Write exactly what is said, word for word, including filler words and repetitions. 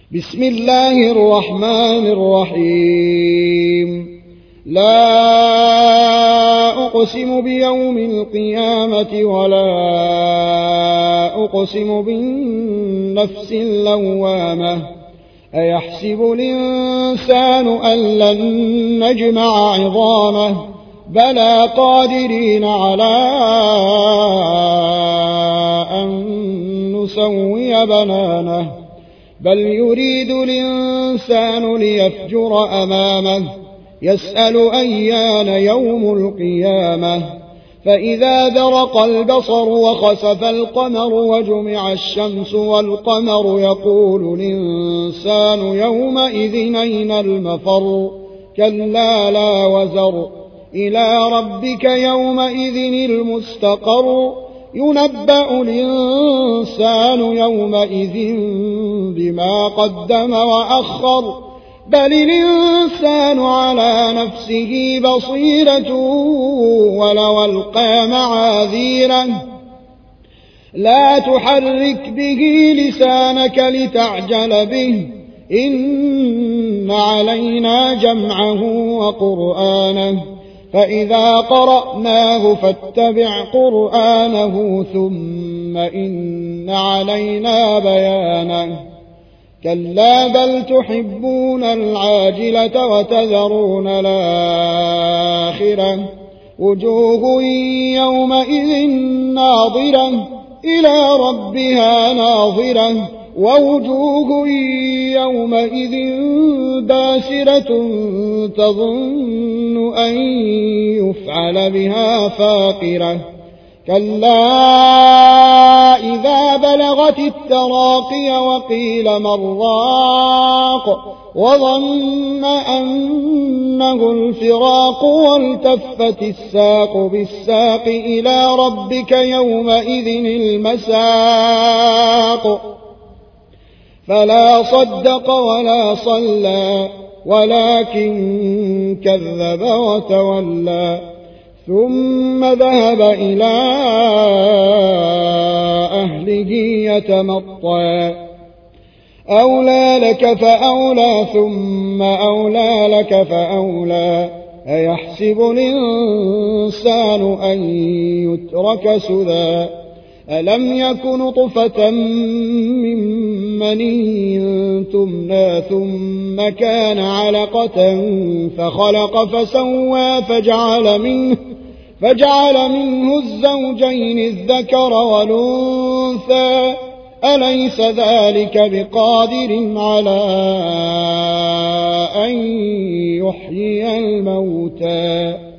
بسم الله الرحمن الرحيم لا أقسم بيوم القيامة ولا أقسم بالنفس اللوامة أيحسب الإنسان أن لن نجمع عظامه بلى قادرين على أن نسوي بنانه بل يريد الإنسان ليفجر أمامه يسأل أيان يوم القيامة فإذا برق البصر وخسف القمر وجمع الشمس والقمر يقول الإنسان يومئذ أين المفر كلا لا وزر إلى ربك يومئذ المستقر ينبأ الإنسان يومئذ بما قدم وأخر بل الإنسان على نفسه بصيرة ولو ألقى معاذيره لا تحرك به لسانك لتعجل به إن علينا جمعه وقرآنه فإذا قرأناه فاتبع قرآنه ثم إن علينا بيانه كلا بل تحبون العاجلة وتذرون الآخرة وجوه يومئذ ناظرة إلى ربها ناظرة ووجوه يومئذ باسرة تظن أن يفعل بها فاقرة كلا إذا بلغت التراقي وقيل من راق وظن أنه الفراق والتفت الساق بالساق إلى ربك يومئذ المساق فلا صدق ولا صلى ولكن كذب وتولى ثم ذهب إلى أهله يتمطى أولى لك فأولى ثم أولى لك فأولى أيحسب الإنسان أن يترك سدى ألم يكن نطفة من مني تمنى ثم كان علقة فخلق فسوى فجعل منه, فجعل منه الزوجين الذكر والأنثى أليس ذلك بقادر على أن يحيي الموتى